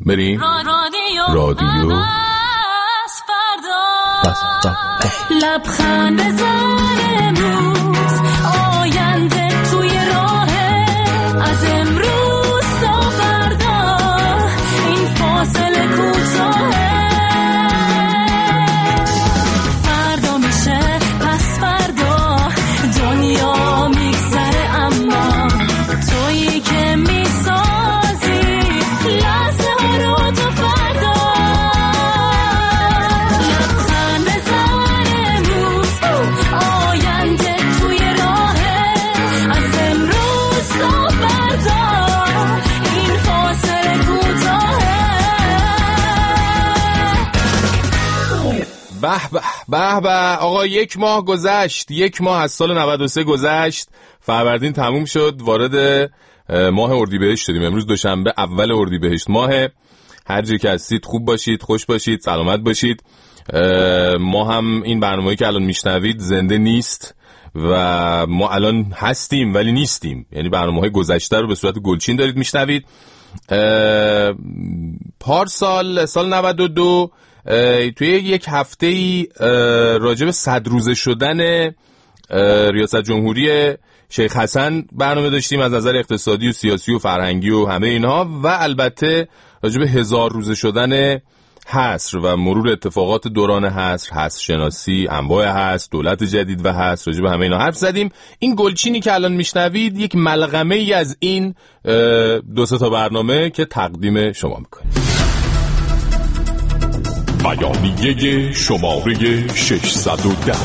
بریم رادیو لبخند بزن امروز آینده توی راهه از امروز تا فردا این فاصله کوتاهه فردا میشه پس فردا دنیا میگذره اما تویی که میسازی لحظه ها رو تا فردا لبخند بزن امروز آینده توی راهه از امروز تا فردا این فاصله کوتاهه به به به به. آقا یک ماه گذشت، یک ماه از سال 93 گذشت، فروردین تموم شد، وارد ماه اردیبهشت شدیم. امروز دوشنبه اول اردیبهشت ماه. هر جایی که هستید خوب باشید، خوش باشید، سلامت باشید. ما هم این برنامه‌ای که الان میشنوید زنده نیست و ما الان هستیم ولی نیستیم، یعنی برنامه‌های گذشته رو به صورت گلچین دارید میشنوید. پارسال سال 92 توی یک هفته‌ای راجع به 100 روزه شدن ریاست جمهوری شیخ حسن برنامه داشتیم از نظر اقتصادی و سیاسی و فرهنگی و همه اینها، و البته راجع به 1000 روزه شدن حصر و مرور اتفاقات دوران حصر شناسی، انواع حصر، دولت جدید و حصر، راجع به همه اینا حرف زدیم. این گلچینی که الان میشنوید یک ملغمه ای از این 2-3 تا برنامه که تقدیم شما میکنیم. بیانیه شماره 610.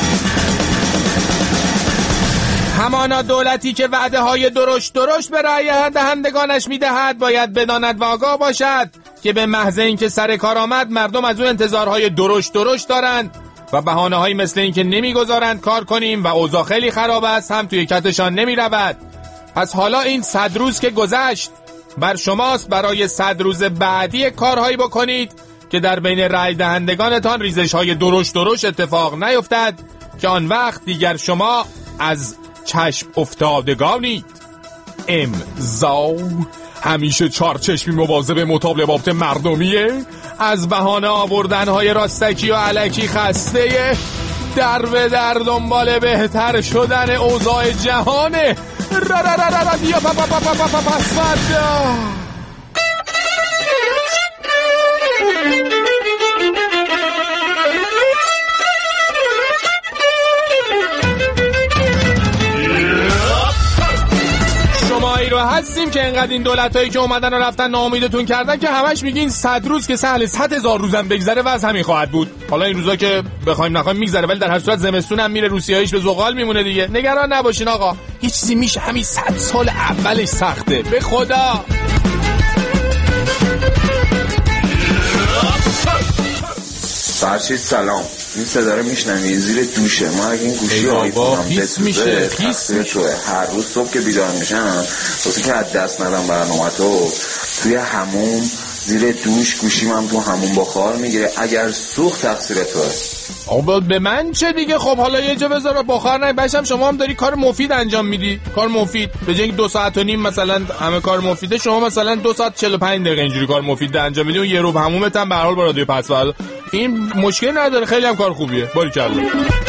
همانا دولتی که وعده های درشت به رای دهندگانش میدهد باید بداند و آگاه باشد که به محض اینکه سر کار آمد مردم از اون انتظارهای درشت دارند و بهانه هایی مثل این که نمیگذارند کار کنیم و اوضاع خیلی خراب است هم توی کتشان نمی رود. پس حالا این 100 روز که گذشت بر شماست برای 100 روز بعدی کارهایی بکنید که در بین رای دهندگانتان ریزش های درشت اتفاق نیفتد، که آن وقت دیگر شما از چشم افتادگانید. امضا همیشه چارچشمی مواظب مطالبات مردمیه، از بهانه آوردنهای راستکی و علکی خسته، در به در دنبال بهتر شدن اوضاع جهانه. بیا شمایی رو هستیم که انقدر این دولتایی که اومدن و رفتن ناامیدتون کردن که همش میگین 100 روز که سهل 100,000 روزم بگذره و از همین خواهد بود. حالا این روزا که بخوایم نخوایم میگذره، ولی در هر صورت زمستون هم میره، روسیاییش به زغال میمونه دیگه. نگران نباشین آقا، هیچ چیزی میشه همین 100 سال اولش سخته به خدا. فرشید سلام، این صدا رو میشنوی؟ زیر دوشه. ما اگه این گوشی آیفونم بسوزه تقصیر توه. هر روز صبح که بیدار میشم واسه که از دست ندم برنامه‌تو، توی هموم زیر دوش گوشیم هم تو هموم بخار میگیره. اگر سوخت تقصیر توه. آقا به من چه دیگه؟ خب حالا یه جا بذار بخار نه باشم. شما هم داری کار مفید انجام میدی، کار مفید. به جای 2 ساعت و نیم مثلا همه کار مفیده، شما مثلا 2 ساعت 45 دقیقه اینجوری کار مفید انجام میدی و یه رو همومت هم به هر حال با رادیو پس فردا. این مشکل نداره، خیلی هم کار خوبیه. باریکلا.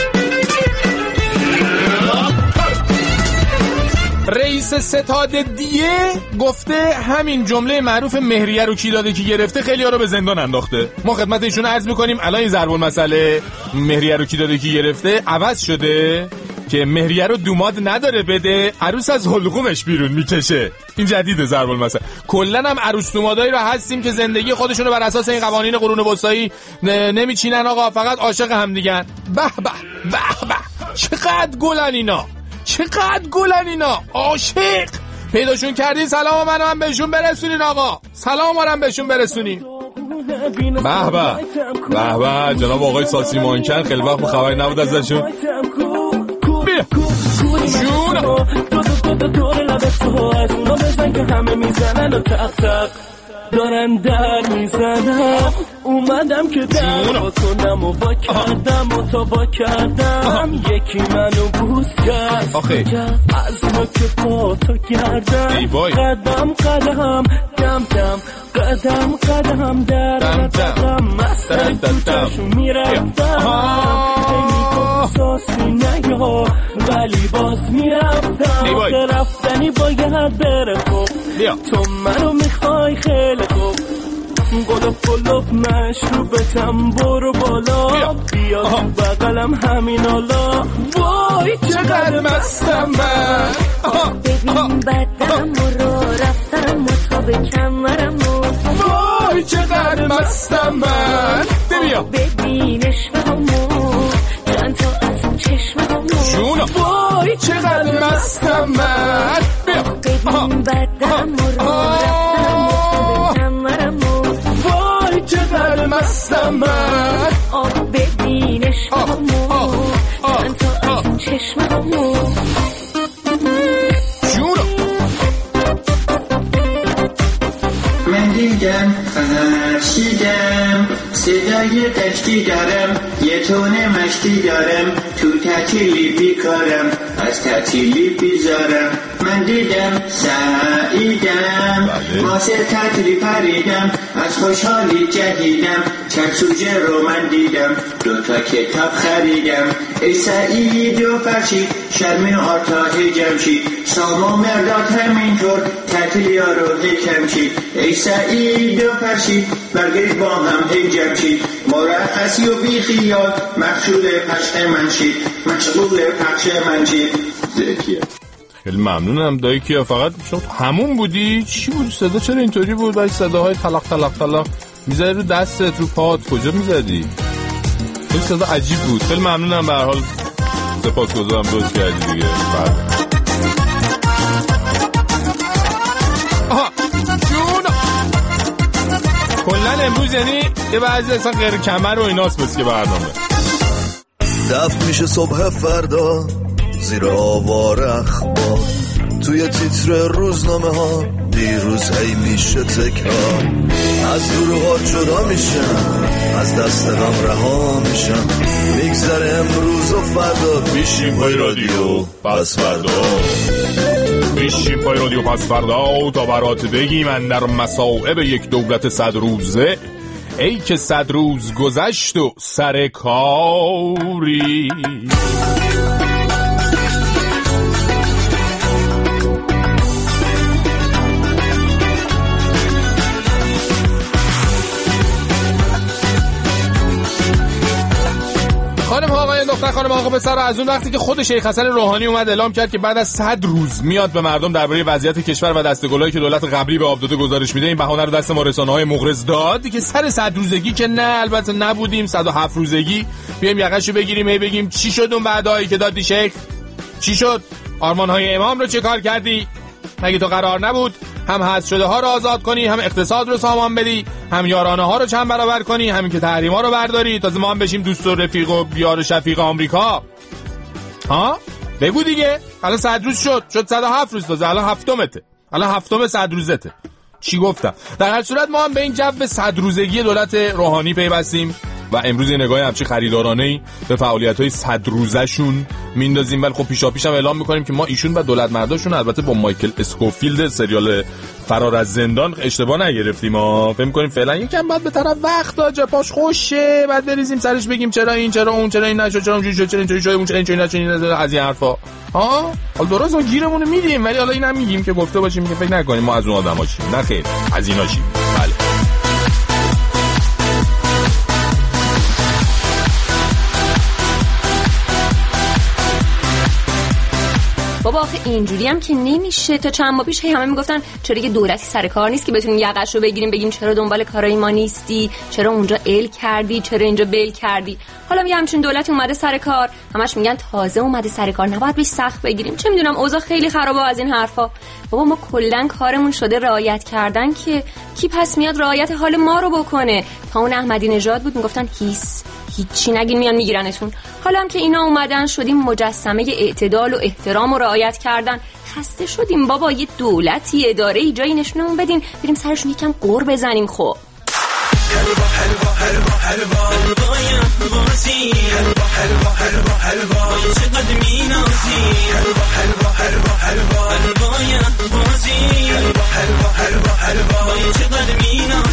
رئیس ستاد دیه گفته همین جمله معروف مهریه رو کی داده کی گرفته خیلی ها رو به زندان انداخته. ما خدمت ایشون عرض میکنیم الان این ضرب المثل مهریه رو کی داده کی گرفته عوض شده که مهریه رو دوماد نداره بده، عروس از حلقومش بیرون میکشه. این جدیده ضرب المثل. کلا هم عروس دومادایی رو هستیم که زندگی خودشون رو بر اساس این قوانین قرون وسطایی نمیچینن آقا، فقط عاشق هم دیگن. به به به به، چقدر گلن اینا، چقدر گلن اینا، عاشق پیداشون کردین. سلام منو هم بهشون برسونین آقا، سلام هم بهشون برسونین. به به به به، جناب آقای ساسی مانکن خیلی وقت خبری نبود ازشون. بیا جون دور لبه تو از اونا بزن که همه میزنن و تق تق دارن در میزنم. اومدم که در کنم و با کردم و تا با کردم یکی منو بوس کرد از ما که پا تا کردم قدم قدم دم دم قدم قدم در قدم مستن توچشو میرفتم ساسی نگاه ولی باز میرفتم آخه رفتنی باید بره خوب تو منو میخوای خیلی خوب قلوب مشروبتم برو بالا بیا تو بغلم همین حالا وای چقدر مستم من ببین بدم رو رفتم و تا به کمرم وای چقدر مستم من ببین عشقمو چند تا از چشممو وای چقدر مستم من ببین بدم رو رفتم و تا به کمرم وای چقدر مستم من ببین عشقمو چند تا از چشممو من دیدم فرشیدم صدای دشتی دارم یه تونه مشتی دارم تو تعطیلی بیکارم از تعطیلی بیزارم من دیدم سعیدم واسه تعطیلی پریدم از خوشحالی جهیدم چند سوژه رو من دیدم 2 تا کتاب خریدم ای سعید و فرشید شرمی آتا جمشید ساما مرداد همینطور تعطیلی ها رو هکمشید ای سعید و فرشید برگرید با هم جمشید مرخصی و بی خیال مشغول پخش من شید ذکیه. خیلی ممنونم دایی کیا. فقط شما همون بودی؟ چی بود صدا؟ چرا اینطوری بود؟ باید صداهای تلق میزدی رو دستت رو پات کجا میزدی؟ خیلی صدا عجیب بود. خیلی ممنونم. به هر حال سپاسگزارم دوست کردی دیگه. آها جون کلن امروز یعنی یه بعضی اصلا غیر کمر و ایناست بس که برنامه دفت میشه صبح فردا زیر آوار اخبار توی تیتر روزنامه ها دیروز هی میشه تکرار از دروغات جدا میشم از دست غم رها میشم میگذره امروز و فردا میشیم پای رادیو پس فردا میشیم پای رادیو پس فردا تا برات بگیم من در مصائب یک دولت 100 روزه ای که 100 روز گذشت و سر کاری خانم آقای دختر خانم آقا پسر از اون وقتی که خود شیخ حسن روحانی اومد اعلام کرد که بعد از 100 روز میاد به مردم درباره وضعیت کشور و دسته‌گلایی که دولت قبلی به آب داده گزارش میده این بهانه رو دست ما رسانه‌های مغرض داد که سر 100 روزگی که نه البته نبودیم 107 روزگی بیایم یقهشو بگیریم هی بگیم چی شد اون بعدایی که دادی شیخ چی شد آرمان‌های امام رو چه کار کردی مگه تو قرار نبود هم حذف شده ها رو آزاد کنی هم اقتصاد رو سامان بدی هم یارانه ها رو چند برابر کنی همین که تحریما رو برداری تازه ما هم بشیم دوست و رفیق و یار شفیق آمریکا ها بگو دیگه الان 100 روز شد 107 روز تازه الان هفتمته الان هفتم 100 روزته چی گفتم در هر صورت ما هم به این جو 100 روزگی دولت روحانی پیوستیم و امروز این نگاه همچی خریدارانه‌ای به فعالیت‌های 100 روزشون میندازیم ولی خب پیشاپیش هم اعلام می‌کنیم که ما ایشون و دولت مرداشون البته با مایکل اسکوفیلد سریال فرار از زندان اشتباه نگرفتیم ما فکر می‌کنیم فعلا یکم بعد به طرف وقت داجه پاش خوشه بعد بریزیم سرش بگیم چرا این چرا اون چرا این نشد چرا اونجوری شد چرا اینجوری شد اون چرا اینجوری نشد از این حرفا ها حالا درست ما گیرمون رو میدیم ولی حالا اینم میگیم که گفته باشیم که فکر نکنیم ما از اون آدماشیم نه خیر از ایناشیم بله بابا آخه اینجوری هم که نمیشه تا چند ماه پیش همه میگفتن چرا یه دولتی سر کار نیست که بتونیم یقش رو بگیریم بگیم چرا دنبال کارای ما نیستی چرا اونجا ال کردی چرا اینجا بل کردی حالا میگم همچین دولتی اومده سر کار همش میگن تازه اومده سر کار نباید بهش سخت بگیریم چه میدونم اوضاع خیلی خرابه از این حرفا بابا ما کلا کارمون شده رعایت کردن که کی پس میاد رعایت حال ما رو بکنه تا اون احمدی نژاد بود میگفتن هیچی نگین میان میگیرنتون حالا هم که اینا اومدن شدیم مجسمه اعتدال و احترام و رعایت کردن خسته شدیم بابا یه دولتی اداره ای جایی نشونمون بدین بریم سرشون یکم قور بزنیم خب حلوا حلوا حلوا حلوا حلوا بازی حلوا حلوا حلوا حلوا چقدر مینازی حلوا حلوا حلوا حلوا حلوا بازی حلوا حلوا حلوا حلوا چقدر مینازی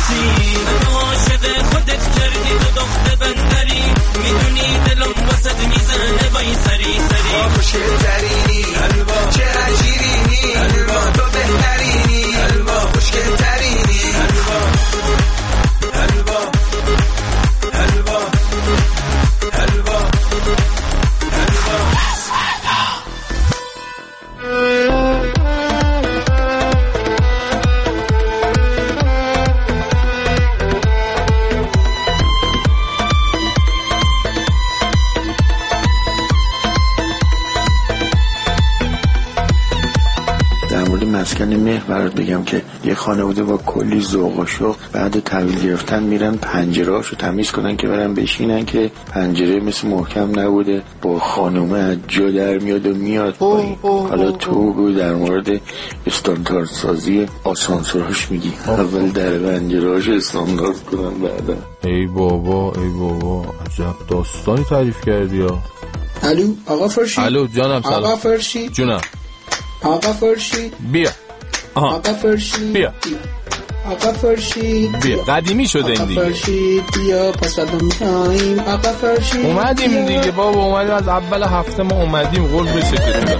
گفتن مهر برات بگم که یه خانواده با کلی ذوق و شوق بعد تحویل گرفتن میرن پنجره‌اشو تمیز کنن که برن بشینن که پنجره مثل محکم نبوده با خانومه از جا در میاد و میاد پایین. حالا تو بگو در مورد استاندارد سازی آسانسوراش میگی اول در پنجره‌اش استاندارد کنن بعدا. ای بابا عجب داستانی تعریف کردی ها. الو آقا فرشید. الو جانم سلام. آقا فرشید جونم. آقا فرشید بیا. آقا فرشید بیا. آقا فرشید بیا. قدیمی شده این دیگه. آقا فرشید بیا پس بعد میایم. آقا فرشید اومدیم دیگه بابا، اومدیم از اول هفته ما اومدیم. قول بشه که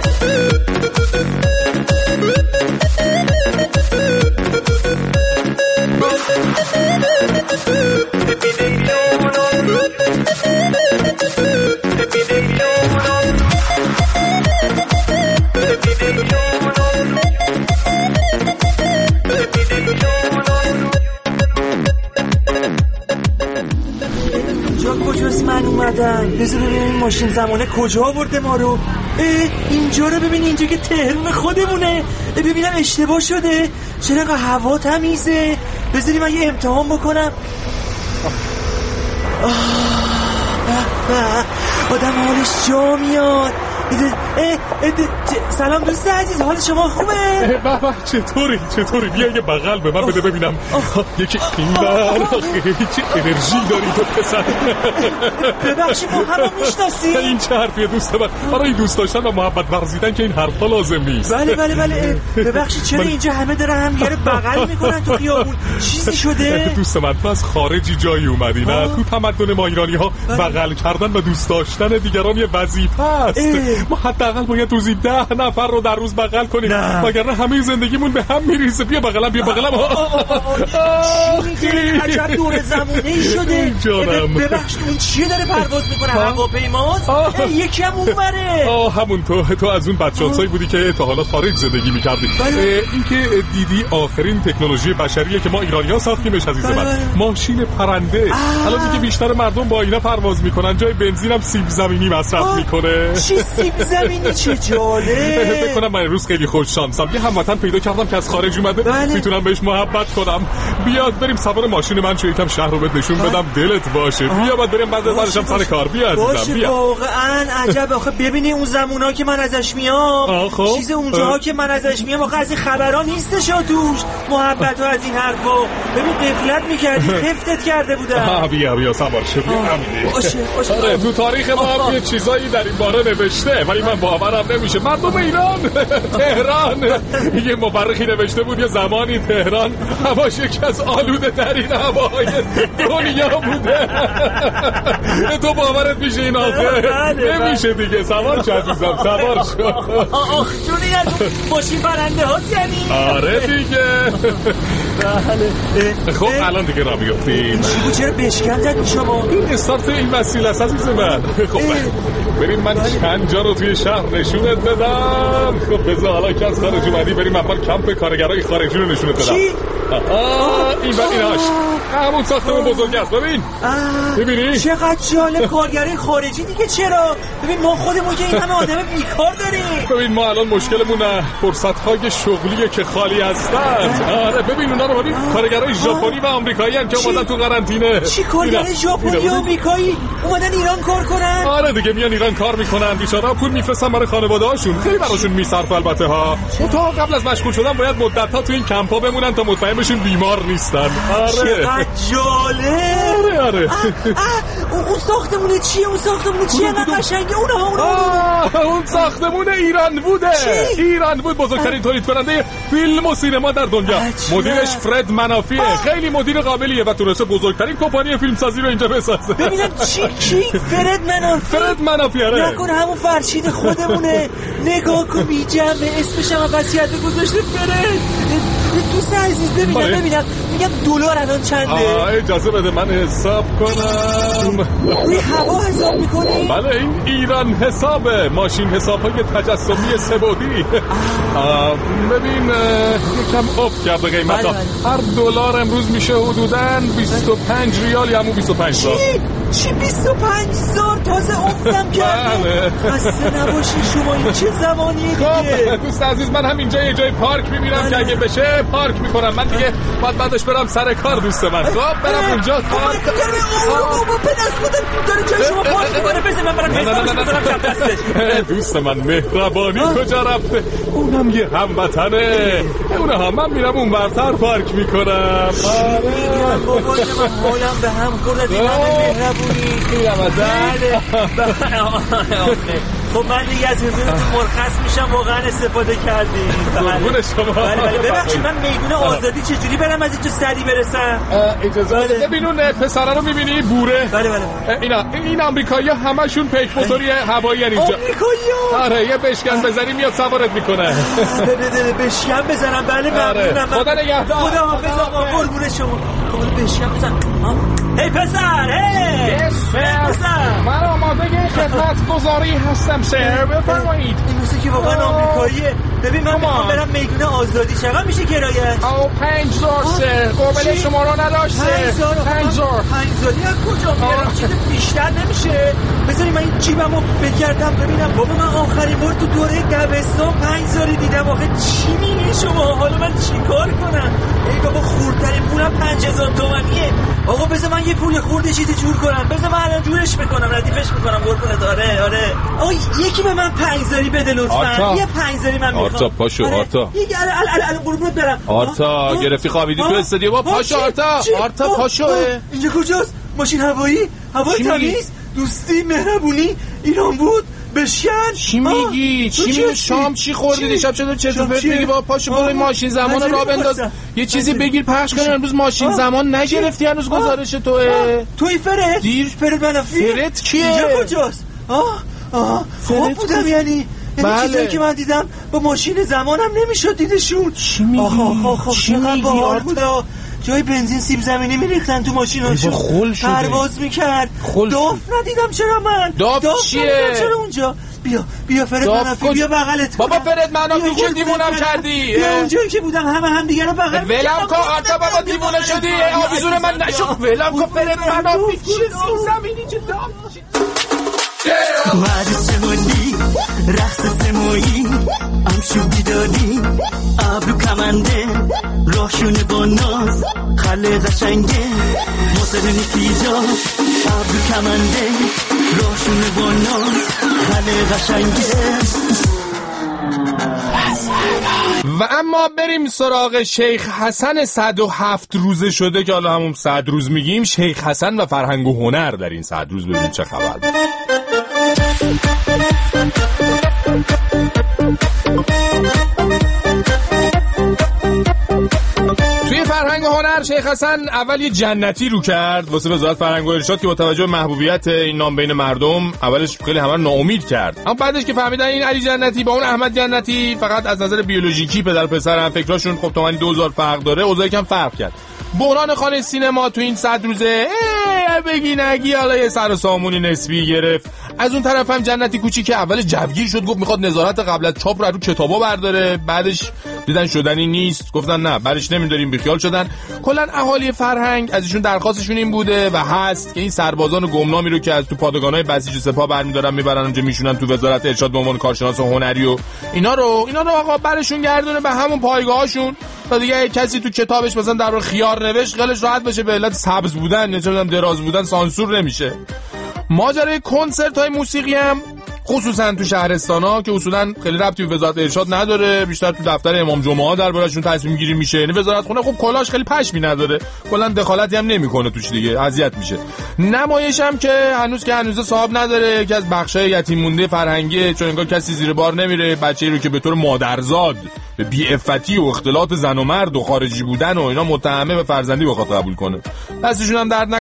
کجاست من اومدم؟ بذار ببینیم این ماشین زمانه کجا برده ما رو. اینجا رو ببین، اینجا که تهرون خودمونه. ببینم اشتباه شده. چرا هوا تمیزه؟ بذاریم من یه امتحان بکنم. آدم حالش جا میاد. سلام دوست عزیز، حال شما خوبه؟ بابا چطوری بیا یه بغل به من بده ببینم. یکی اینور چه انرژی داری تو پسر. ببخشید ما هم میشناسیم. این چه حرفیه دوست من؟ برای دوست داشتن و محبت ورزیدن که این حرفا لازم نیست. بله ببخشید چرا اینجا همه دارن همدیگه رو بغل میکنن تو خیابون؟ چیزی شده؟ دوست من تو از خارجی جایی اومدی نه؟ تو تمدن ما ایرانی ها بغل کردن و دوست داشتن دیگران یه وظیفه است. ما حداقل باید روزی 10 نفر رو در روز بغل کنیم، وگرنه همه زندگیمون به هم میریزه. بیا بغلم. چی میگه؟ عجب دور زمونه‌ای شده. ببخشید اون چیه داره پرواز میکنه؟ هواپیماست؟ یکی هم اونوره. همون تو از اون بچه‌سایی بودی که تا حالا خارج زندگی می‌کردی. این که دیدی آخرین تکنولوژی بشریه که ما ایرانی‌ها ساختیمش عزیز من. ماشین پرنده. الان دیگه بیشتر مردم با اینا پرواز میکنن، جای بنزینم سیب زمینی مصرف میکنه. چی سیب زمینی؟ چه جالب. بکنم من امروز خیلی خوش شانسم، یه هموطن پیدا کردم که از خارج اومده. میتونم بهش محبت کنم. بیاد بریم سوار ماشین من چه یکم شهر رو بهت نشون بدم دلت باشه. بیا بعد بریم بعدش هم سر کار. بیا عزیزم بیا. واقعا عجب. آخه ببینی اون زمونا که من ازش میام، چیز اونجاها که من ازش میام آخه از این خبرا نیستش توش. محبت ها از این حرفا. ببین غفلت می‌کردی، خفتت کرده بودم. بیا سوار شو. باشه. تو تاریخ ما یه چیزایی در این باره نوشته ولی من باورم نمیشه. مردم ایران تهران یه مورخی نوشته بود یه زمانی تهران هواش یکی از آلوده ترین هوای دنیا بوده. تو باورت میشه این آخه؟ نمیشه دیگه. سوار شو عزیزم، سوار شو. آخ جونی از ماشین پرنده ها یعنی؟ آره دیگه. خب الان دیگه را بیافتیم. چی بود چرا بشکن زد شما؟ این استارت این وسیله است عزیز من. خب بریم من چند جا رو توی شهر نشونت بدم. خب بذار حالا که از خارج اومدی بریم اول کمپ کارگرای خارجی رو نشونت بدم. چی؟ این ایناش همون ساختمون بزرگ است. ببینی؟ چقدر جالب. کارگرای خارجی دیگه چرا؟ ببین ما خودمون که این همه آدم بیکار داریم. ببین ما الان مشکلمون فرصت‌های شغلیه که خالی هستن. آره ببین اونا رو ببین، کارگرای ژاپنی و آمریکایی ان که اومدن تو قرنطینه. چی کارگرای ژاپنی و آمریکایی اومدن ایران کار کنن؟ آره دیگه میان ایران کار میکنن، بیچاره‌ها پول میفرستن برای خانواده‌هاشون. خیلی براشون میصرفه البته ها. تا قبل از مشغول شدن باید مدت‌ها تو این کمپ‌ها بمونن تا مطمئن بشین بیمار نیستن. آره چقدر جالب. آره اون ساختمونه چیه؟ اون ساختمونه چیه؟ نه قشنگه. اون ساختمون ایران بوده. ایران بود بزرگترین تولید کننده فیلم و سینما در دنیا. مدیرش فرد منافیه. خیلی مدیر قابلیه و تونسته بزرگترین کمپانی فیلمسازی رو اینجا بسازه. ببینم چی؟ فرد منافی. نکنه همون فرشید خودمونه. نگاه کن بی جمعه اسمش هم وصیت گذاشته فرد. دوست عزیز ببینم میگم دلار الان چنده؟ اجازه بده من حساب کنم. روی هوا حساب میکنی؟ بله این ایران حسابه، ماشین حساب‌های تجسمی سه‌بعدی. ببین یکم افت کرده قیمتا. هر دلار امروز میشه حدوداً 25 ریال یا همون 25,000. چی 25,000 تازه افتم کرده؟ خسته نباشی شما، این چه زمانیه دیگه؟ دوست عزیز من هم اینجا یه جای پارک میبینم که اگه بشه پارک میکنم. من دیگه باید بعدش برم سر کار دوست من. خب برم اونجا پارک. بابا به دست خودم داره جای شما پارک میکنه. بزن من برم حسابش بزنم کف دستش. دوست من مهربانی کجا رفته؟ اونم یه هموطنه. اونها من میرم اون برتر پارک میکنم. بابا من حالم به هم خورد. این همه مهربونی میرم ازت. خب من دیگه از حضورتون مرخص میشم، واقعا استفاده کردیم. قربون شما. بله ببخشید من میدون آزادی چجوری برم از اینجا سری برسم؟ اجازه بده. ببین اون پسره رو میبینی بوره؟ بله این آمریکایی‌ها همشون پیک موتوری هوایی ان اینجا. آمریکایی‌ها؟ آره یه بشکن بزنی میاد سوارت میکنه. بشکن بزنم؟ بله ممنونم. خدا نگهدار. خدا حافظ آقا، قربون شما. خب بشکن بزن. هی پسر، هی پسر، من آماده خدمتگزاری هستم سر، بفرمایید. این موسیقی که واقعا آمریکاییه. ببین من میخوام برم میدون آزادی. چقدر میشه کرایه‌اش؟ 5,000 سر. قابل شما رو نداشته. 5,000 از کجا میارم؟ چیز بیشتر نمیشه؟ بذاری من این جیبمو بگردم ببینم. بابا من آخرین بار تو دوره دبستان 5,000 دیدم. آخه چی میگی شما؟ حالا من چیکار کنم؟ ای بابا خوردترین پولم 5,000 تومانیه. آقا بذار من یه پول خورده چیزی جور کنم. بذار من الان جورش میکنم، ردیفش میکنم. قربونت. آره آقا یکی به من 5,000 بده لطفا. یه 5,000 من میخوام. آرتا پاشو. آرتا الان قربونت برم. آرتا گرفتی خوابیدی تو استادیوم. پاشو آرتا پاشو. اینجا کجاست؟ ماشین هوایی تمیز، دوستی، مهربونی، ایران بود. بشکن. چی میگی؟ شام چی خوردی دیشب؟ چطور میگی؟ با پاشو برو ماشین زمان رو راه بنداز. یه چیزی بگیر پخش کن. امروز ماشین زمان نگرفتی هنوز گزارش توی فرد منافی. فرد کیه؟ اینجا کجاست؟ خواب بودم یعنی چیزایی که من دیدم با ماشین زمانم نمیشد دیدشون. چی میگی؟ چقدر باحال بود. جای بنزین سیب زمینی میریختن تو ماشیناشون. پرواز میکرد. داف ندیدم. چرا من داف چیه؟ چرا اونجا؟ بیا فرد منافی، بیا بغلت. بابا فرد منافی که دیوونم کردی. بیا اونجایی که بودم هم دیگه رو بغل. ولم کن آرتا بابا، دیوونه شدی. آویزون من نشو. ولم کن فرد منافی. چه سیب زمینی چه داف. مرد سمونی رقص سمویی امشو بیداری ابرو کمنده راهشونه با ناز خله قشنگه موسیقی پیجا ابرو کمنده راهشونه با ناز خله قشنگه. و اما بریم سراغ شیخ حسن 107 روزه شده که حالا همون 100 روز میگیم. شیخ حسن و فرهنگ و هنر در این 100 روز ببینیم چه خبر. توی فرهنگ و هنر شیخ حسن اول یه جنتی رو کرد واسه وزارت فرهنگ و ارشاد که با توجه به محبوبیت این نام بین مردم اولش خیلی همه ناامید کرد، اما بعدش که فهمیدن این علی جنتی با اون احمد جنتی فقط از نظر بیولوژیکی پدر و پسر هم فکراشون خب تومانی 2000 فرق داره، اوضاع کم فرق کرد. بحران خانه سینما تو این 100 روزه بگی نگی حالا یه سر و سامونی نسبی گرفت. از اون طرف هم جنتی کوچیک که اول جوگیر شد، گفت میخواد نظارت قبل از چاپ رو کتابا برداره، بعدش دیدن شدنی نیست، گفتن نه برش نمیداریم، بیخیال شدن. کلا اهالی فرهنگ از ایشون درخواستشون این بوده و هست که این سربازان گمنامی رو که از تو پادگان‌های بسیج و سپاه برمی‌دارن میبرن اونجا میشونن تو وزارت ارشاد به عنوان کارشناس هنری و اینا رو آقا برشون گردونه به همون پایگاهاشون تا دیگه کسی تو کتابش مثلا در خیار نوشت خیالش راحت بشه، به علت سبز بودن یا دراز بودن سانسور نمیشه. ماجرای کنسرت‌های موسیقی هم خصوصا تو شهرستانا که اصولا خیلی ربطی به وزارت ارشاد نداره، بیشتر تو دفتر امام جمعه دربارشون تصمیم گیری میشه، یعنی وزارت خونه خب کلاش خیلی پشمی نداره، کلا دخالتی هم نمیکنه توش دیگه، اذیت میشه. نمایش هم که هنوز صاحب نداره، یکی از بخشای یتیم مونده فرهنگی، چون انگار کسی زیر بار نمیره بچه‌ای رو که به طور مادرزاد به بی‌عفتی و اختلاط زن و مرد و خارجی بودن و اینا متهمه به فرزندی بخواد قبول کنه. دستشون هم درد